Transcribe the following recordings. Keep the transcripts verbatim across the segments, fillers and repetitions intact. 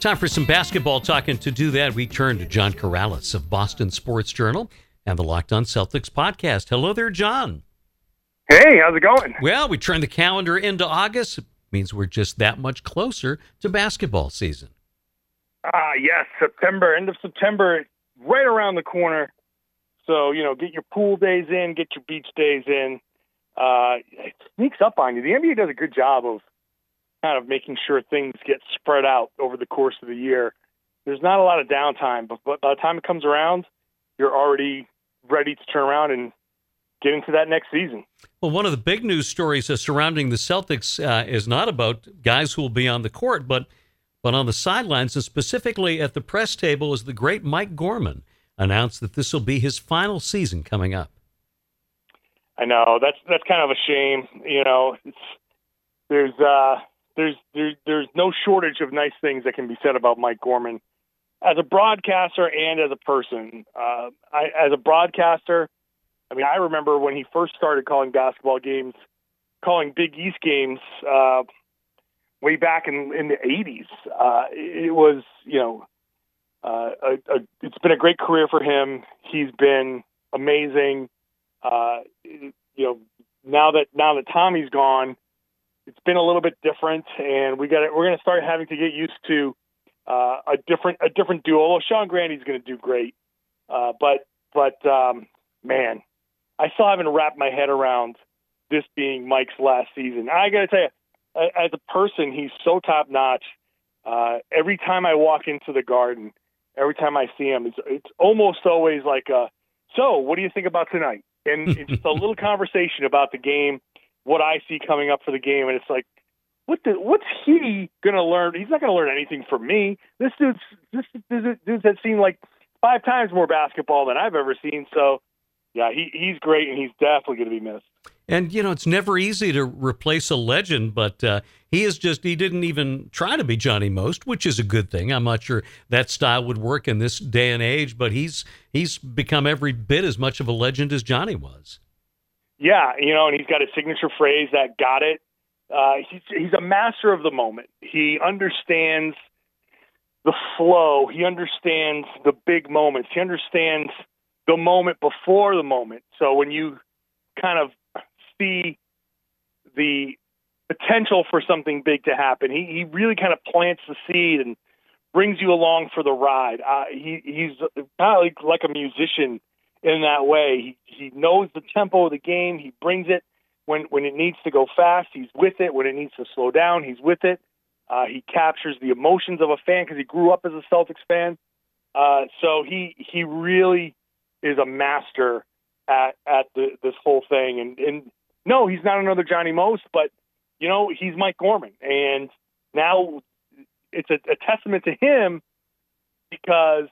Time for some basketball talk, and to do that, we turn to John Karalis of Boston Sports Journal and the Locked On Celtics podcast. Hello there, John. Hey, how's it going? Well, we turn the calendar into August. It means we're just that much closer to basketball season. Ah, yes, September, end of September, right around the corner. So, you know, get your pool days in, get your beach days in. Uh, it sneaks up on you. The N B A does a good job of kind of making sure things get spread out over the course of the year. There's not a lot of downtime, but by the time it comes around, you're already ready to turn around and get into that next season. Well, one of the big news stories uh, surrounding the Celtics uh, is not about guys who will be on the court, but but on the sidelines, and specifically at the press table, is the great Mike Gorman announced that this will be his final season coming up. I know that's that's kind of a shame. You know, it's, there's uh, there's there's there's no shortage of nice things that can be said about Mike Gorman as a broadcaster and as a person. Uh, I, as a broadcaster, I mean, I remember when he first started calling basketball games, calling Big East games uh, way back in, in the eighties. Uh, it was, you know, uh, a, a, it's been a great career for him. He's been amazing. Uh, you know, now that now that Tommy's gone, it's been a little bit different, and we got we're going to start having to get used to uh, a different a different duo. Although Sean Grandy's going to do great, uh, but but um, man. I still haven't wrapped my head around this being Mike's last season. I got to tell you, as a person, he's so top-notch. Uh, every time I walk into the Garden, every time I see him, it's, it's almost always like, a, so what do you think about tonight? And it's just a little conversation about the game, what I see coming up for the game, and it's like, what the, what's he going to learn? He's not going to learn anything from me. This dude's, this, this dude's had seen like five times more basketball than I've ever seen, so yeah, he, he's great, and he's definitely going to be missed. And, you know, it's never easy to replace a legend, but uh, he is just, he didn't even try to be Johnny Most, which is a good thing. I'm not sure that style would work in this day and age, but he's he's become every bit as much of a legend as Johnny was. Yeah, you know, and he's got a signature phrase that got it. Uh, he's, he's a master of the moment. He understands the flow. He understands the big moments. He understands the moment before the moment. So when you kind of see the potential for something big to happen, he, he really kind of plants the seed and brings you along for the ride. Uh, he, he's kind of like, like a musician in that way. He, he knows the tempo of the game. He brings it when, when it needs to go fast. He's with it. When it needs to slow down, he's with it. Uh, he captures the emotions of a fan because he grew up as a Celtics fan. Uh, so he he really is a master at at the, this whole thing. And, and no, he's not another Johnny Most, but, you know, he's Mike Gorman. And now it's a, a testament to him because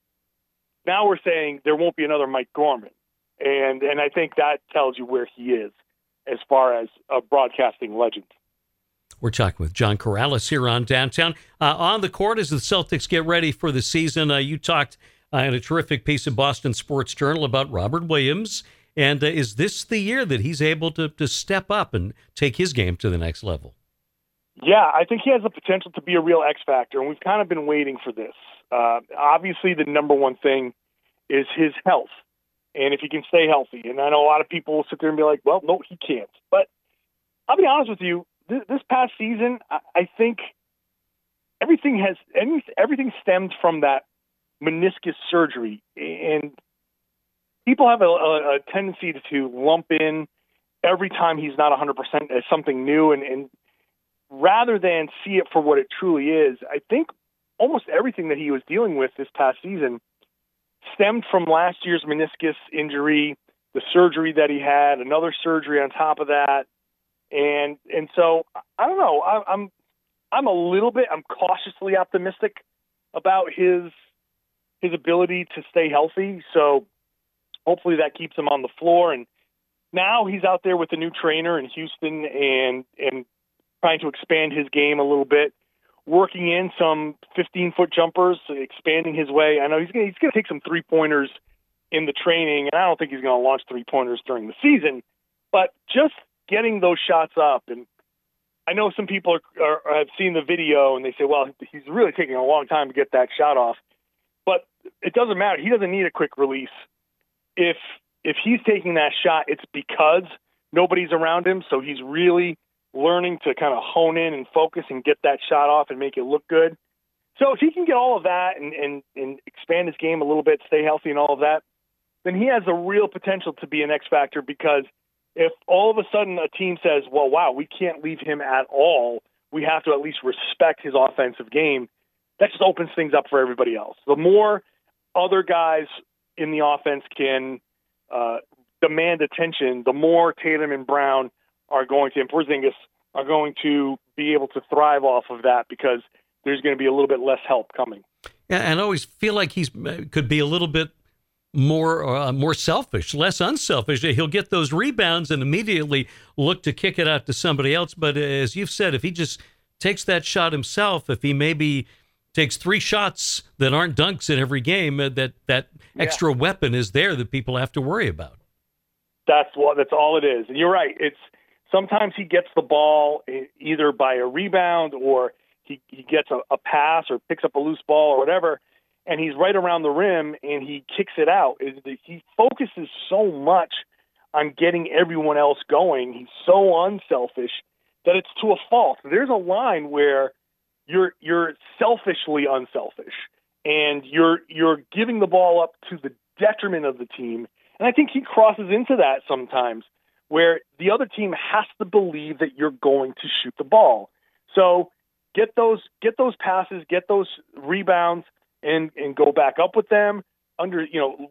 now we're saying there won't be another Mike Gorman. And, and I think that tells you where he is as far as a broadcasting legend. We're talking with John Karalis here on Downtown. Uh, on the court as the Celtics get ready for the season, uh, you talked Uh, in a terrific piece of Boston Sports Journal about Robert Williams. And uh, is this the year that he's able to, to step up and take his game to the next level? Yeah, I think he has the potential to be a real X factor, and we've kind of been waiting for this. Uh, obviously, the number one thing is his health, and if he can stay healthy. And I know a lot of people will sit there and be like, well, no, he can't. But I'll be honest with you, this, this past season, I, I think everything has everything stemmed from that meniscus surgery, and people have a, a, a tendency to, to lump in every time he's not one hundred percent as something new, and, and rather than see it for what it truly is. I think almost everything that he was dealing with this past season stemmed from last year's meniscus injury, the surgery that he had, another surgery on top of that, and and so I don't know. I, I'm I'm a little bit I'm cautiously optimistic about his. his ability to stay healthy. So hopefully that keeps him on the floor. And now he's out there with a new trainer in Houston and, and trying to expand his game a little bit, working in some fifteen-foot jumpers, expanding his way. I know he's going he's going to take some three-pointers in the training, and I don't think he's going to launch three-pointers during the season, but just getting those shots up and I know some people are, are, have seen the video and they say, well, he's really taking a long time to get that shot off. But it doesn't matter. He doesn't need a quick release. If if he's taking that shot, it's because nobody's around him. So he's really learning to kind of hone in and focus and get that shot off and make it look good. So if he can get all of that and, and, and expand his game a little bit, stay healthy and all of that, then he has a real potential to be an X factor, because if all of a sudden a team says, well, wow, we can't leave him at all, we have to at least respect his offensive game, that just opens things up for everybody else. The more other guys in the offense can uh, demand attention, the more Tatum and Brown are going to, and Porzingis are going to be able to thrive off of that, because there's going to be a little bit less help coming. Yeah, and I always feel like he's could be a little bit more uh, more selfish, less unselfish. He'll get those rebounds and immediately look to kick it out to somebody else. But as you've said, if he just takes that shot himself, if he maybe takes three shots that aren't dunks in every game, uh, that that extra yeah. weapon is there that people have to worry about. That's what. That's all it is. And you're right. It's sometimes he gets the ball either by a rebound or he, he gets a, a pass or picks up a loose ball or whatever, and he's right around the rim and he kicks it out. He focuses so much on getting everyone else going. He's so unselfish that it's to a fault. There's a line where you're you're selfishly unselfish and you're you're giving the ball up to the detriment of the team. And I think he crosses into that sometimes, where the other team has to believe that you're going to shoot the ball. So get those get those passes, get those rebounds, and, and go back up with them. Under you know,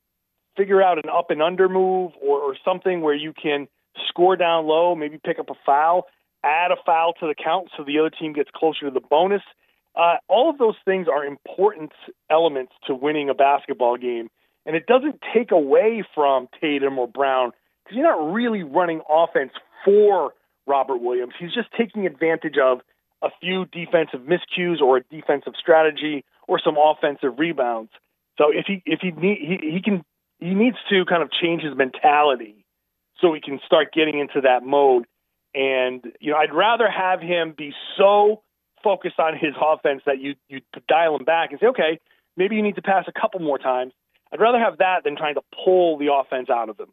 figure out an up and under move or, or something where you can score down low, maybe pick up a foul, add a foul to the count so the other team gets closer to the bonus. Uh, all of those things are important elements to winning a basketball game. And it doesn't take away from Tatum or Brown, because you're not really running offense for Robert Williams. He's just taking advantage of a few defensive miscues or a defensive strategy or some offensive rebounds. So if he if he need, he, he can he needs to kind of change his mentality so he can start getting into that mode. And you know, I'd rather have him be so focused on his offense that you you dial him back and say, okay, maybe you need to pass a couple more times. I'd rather have that than trying to pull the offense out of them.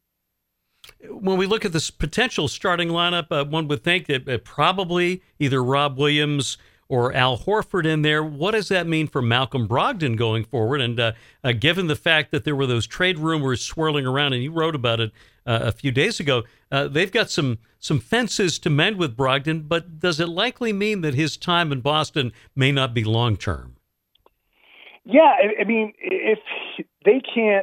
When we look at this potential starting lineup, uh, one would think that uh, probably either Rob Williams or Al Horford in there. What does that mean for Malcolm Brogdon going forward? And uh, uh, given the fact that there were those trade rumors swirling around, and you wrote about it uh, a few days ago, uh, they've got some some fences to mend with Brogdon, but does it likely mean that his time in Boston may not be long-term? Yeah, I, I mean, if they can't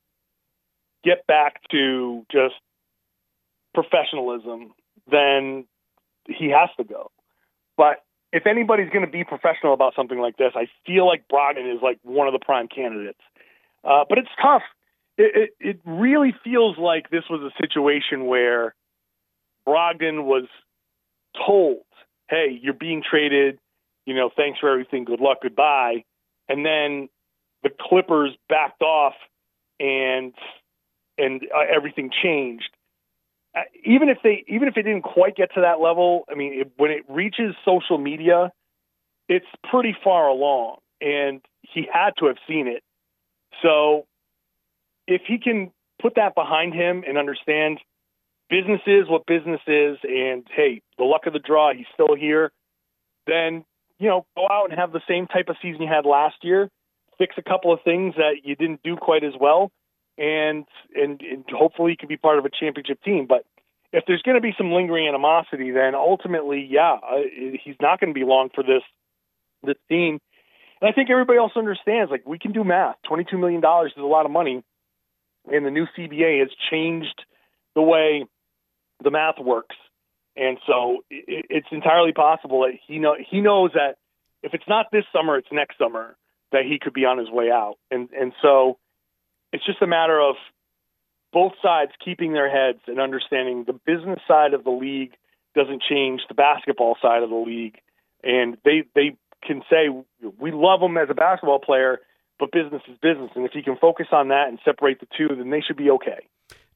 get back to just professionalism, then he has to go. But if anybody's going to be professional about something like this, I feel like Brogdon is like one of the prime candidates. Uh, but it's tough. It, it, it really feels like this was a situation where Brogdon was told, hey, you're being traded, you know, thanks for everything, good luck, goodbye. And then the Clippers backed off and and uh, everything changed. Uh, even if they even if it didn't quite get to that level, I mean, it, when it reaches social media, it's pretty far along, and he had to have seen it. So if he can put that behind him and understand business is what business is, and hey, the luck of the draw, he's still here, then, you know, go out and have the same type of season you had last year, fix a couple of things that you didn't do quite as well, and and, and hopefully you can be part of a championship team. But if there's going to be some lingering animosity, then ultimately, yeah, uh, he's not going to be long for this this team. And I think everybody else understands, like, we can do math. twenty-two million dollars is a lot of money, and the new C B A has changed the way the math works. And so it's entirely possible that he know he knows that if it's not this summer, it's next summer that he could be on his way out. And and so it's just a matter of both sides keeping their heads and understanding the business side of the league doesn't change the basketball side of the league. And they they can say, we love him as a basketball player, but business is business. And if he can focus on that and separate the two, then they should be okay.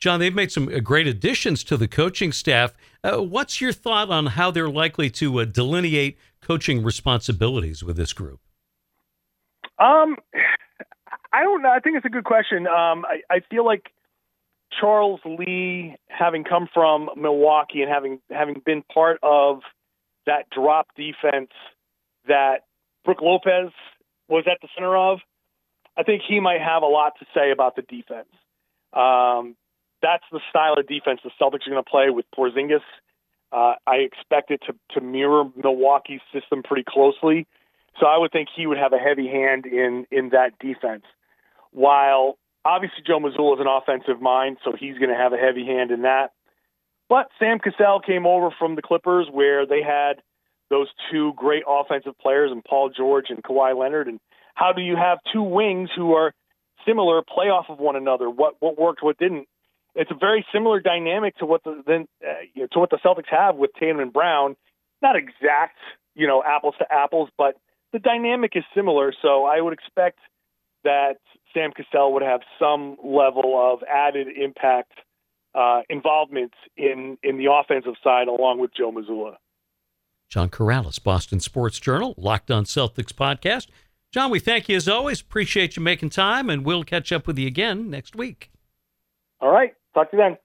John, they've made some great additions to the coaching staff. Uh, what's your thought on how they're likely to uh, delineate coaching responsibilities with this group? Um, I don't know. I think it's a good question. Um, I, I feel like Charles Lee, having come from Milwaukee and having having been part of that drop defense that Brook Lopez was at the center of, I think he might have a lot to say about the defense. Um, that's the style of defense the Celtics are going to play with Porzingis. Uh, I expect it to, to mirror Milwaukee's system pretty closely. So I would think he would have a heavy hand in, in that defense. While obviously Joe Mazzulla is an offensive mind, so he's going to have a heavy hand in that. But Sam Cassell came over from the Clippers where they had those two great offensive players in Paul George and Kawhi Leonard. And how do you have two wings who are similar play off of one another? What what worked, what didn't? It's a very similar dynamic to what the then uh, you know, to what the Celtics have with Tatum and Brown. Not exact, you know, apples to apples, but the dynamic is similar. So I would expect that Sam Cassell would have some level of added impact, uh, involvement in, in the offensive side along with Joe Mazzulla. John Karalis, Boston Sports Journal, Locked On Celtics podcast. John, we thank you as always. Appreciate you making time, and we'll catch up with you again next week. All right. Talk to you then.